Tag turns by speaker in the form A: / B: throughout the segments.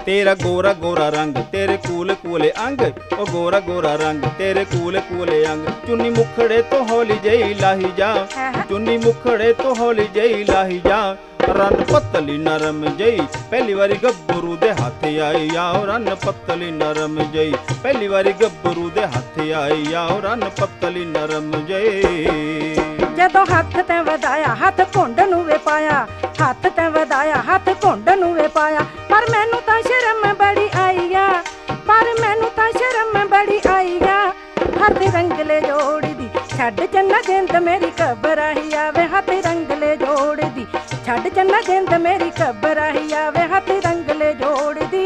A: तेरा गोरा गोरा रंग तेरे कूले कूले अंग, ओ गोरा गोरा रंग तेरे कूले कूले अंग। चुन्नी मुखड़े तो हौली जई लाही जा, चुन्नी मुखड़े तो हौली जई लाही जा। रन पतली नरम जई पहली बारी गब्बरू दे हाथे आई आओ। रन पतली नरम जई पहली बारी गब्बरू दे हाथे आई आओ। रन पतली नरम जई।
B: ਜਦੋਂ ਹੱਥ ਤੈਂ ਵਧਾਇਆ ਹੱਥ ਘੁੰਡ ਨੂੰ ਵੇ ਪਾਇਆ, ਹੱਥ ਤੈਂ ਵਧਾਇਆ ਹੱਥ ਘੁੰਡ ਨੂੰ ਵੇ ਪਾਇਆ। ਪਰ ਮੈਨੂੰ ਤਾਂ ਸ਼ਰਮ ਬੜੀ ਆਈ ਆ, ਪਰ ਮੈਨੂੰ ਤਾਂ ਸ਼ਰਮ ਬੜੀ ਆਈ ਆ। ਹੱਥ ਰੰਗਲੇ ਜੋੜਦੀ ਛੱਡ ਚੰਨਾ ਜਿੰਦ ਮੇਰੀ ਘਬਰਾਹੀ ਆਵੇ। ਹੱਥ ਰੰਗਲੇ ਜੋੜਦੀ ਛੱਡ ਚੰਨਾ ਜਿੰਦ ਮੇਰੀ ਘਬਰਾਹੀ ਆਵੇ। ਹੱਥ ਰੰਗਲੇ ਜੋੜਦੀ।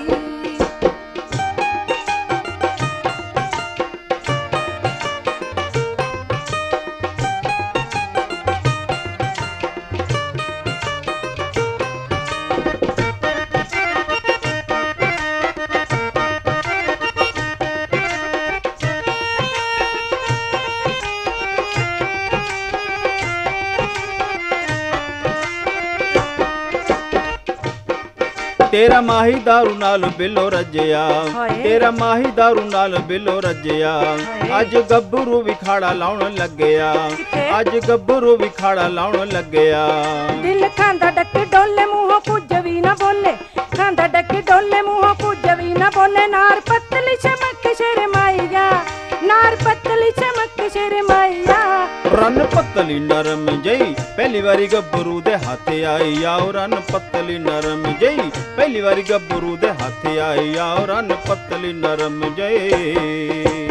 A: तेरा माही दारू नाल बिलो रजया, तेरा माही दारू नाल बिलो रजया। अज गब्बरू भी खाड़ा लाउण लग्या, अज गब्बरू भी खाड़ा लाउण लग्या।
B: दिल खांदा डके डोले मुंहों कुछ भी ना बोले, खांदा डके डोले मुंहों कुछ भी ना बोले। नार पतली चमक शर्माइया, नार पतली चमक शर्माइया।
A: रन पतली नरम जई पहली बारी गब्बरू दे हाथे आई आओ। रन पतली नरम जई पहली बारी गब्बरू दे हाथे आई आओ। रन पतली नरम जई।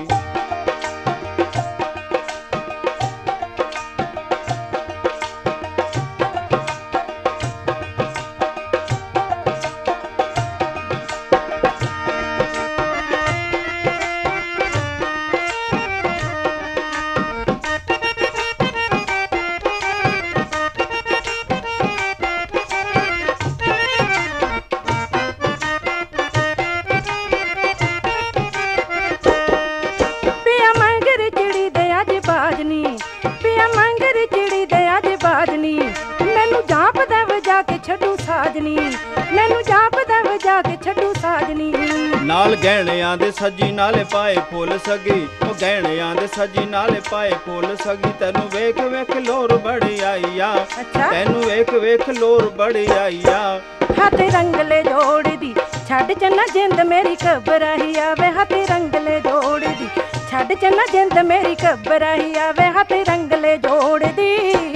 A: नाल गहणियां दे सजी नाले पाए फुल सगी, ओ गहणियां दे सजी नाले पाए फुल सगी। तैनू वेख वेख लोर बड़ी आई आ, तैनू वेख वेख लोर बड़ी आई आ।
B: हाथ रंगले जोड़दी छड़ चन्ना जिंद मेरी घबराही आवे। हाथ रंगले जोड़दी छड़ चन्ना जिंद मेरी घबराही आवे। हाथ रंगले जोड़दी।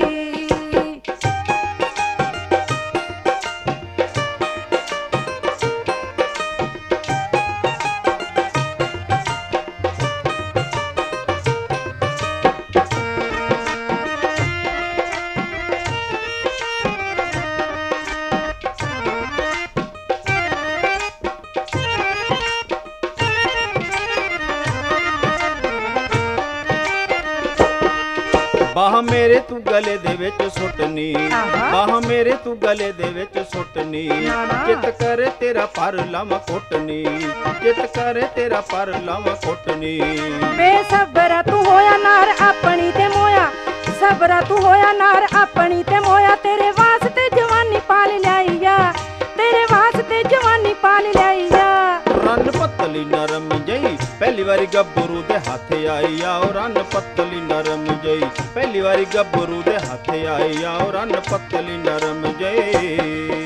A: बाह मेरे तू गले दे विच सुटनी, बाह मेरे तू गले दे विच सुटनी। चित करे तेरा पर लावा कोटनी, चित करे तेरा पर लावा कोटनी।
B: बेसबरा तू होया नार अपनी ते मोया, सबरा तू होया नार अपनी ते मोया। तेरे वास्ते जवानी पाल ल्याईया, तेरे वास्ते जवानी पाल ल्याईया।
A: रन पतली नरम जई पहली बारी गब्बरू दे हाथे आई आओ। रन पतली नरम जई पहली बारी गब्बरू दे हाथे आई आओ। रन पतली नरम जई।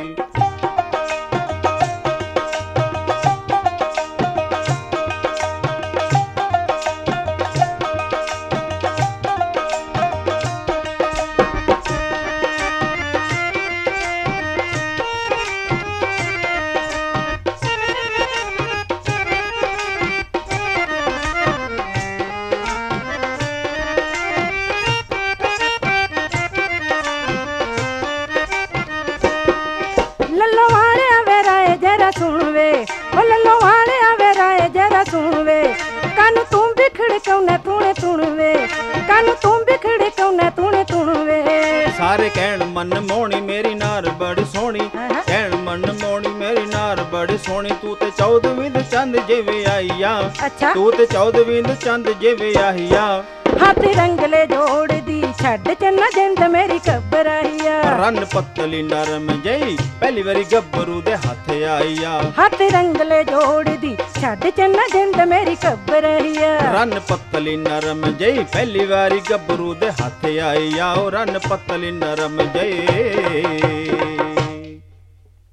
A: सारे कहण मन मोहनी मेरी नार बड़ी सोहनी, कहण मन मोहनी मेरी नार बड़ी सोहनी। तू ते 14 विंद चंद जिवे आईया, तू ते 14 विंद चंद जिवे आईया।
B: हाथ रंगले जोड़दी ਛੱਡ ਚੰਨਾ ਜਿੰਦ ਮੇਰੀ ਘਬਰਾਈਆ
A: ਰੰਨ ਪਤਲੀ ਨਰਮ ਜਈ ਪਹਿਲੀ ਵਾਰੀ ਗੱਭਰੂ ਦੇ ਹੱਥ ਆਈਆ
B: ਹੱਥ ਰੰਗਲੇ ਜੋੜਦੀ ਛੱਡ ਚੰਨਾ ਜਿੰਦ ਮੇਰੀ ਘਬਰਾਈਆ
A: ਰੰਨ ਪਤਲੀ ਨਰਮ ਜਈ ਪਹਿਲੀ ਵਾਰੀ ਗੱਭਰੂ ਦੇ ਹੱਥ ਆਈਆ ਉਹ ਰੰਨ ਪਤਲੀ ਨਰਮ ਜਈ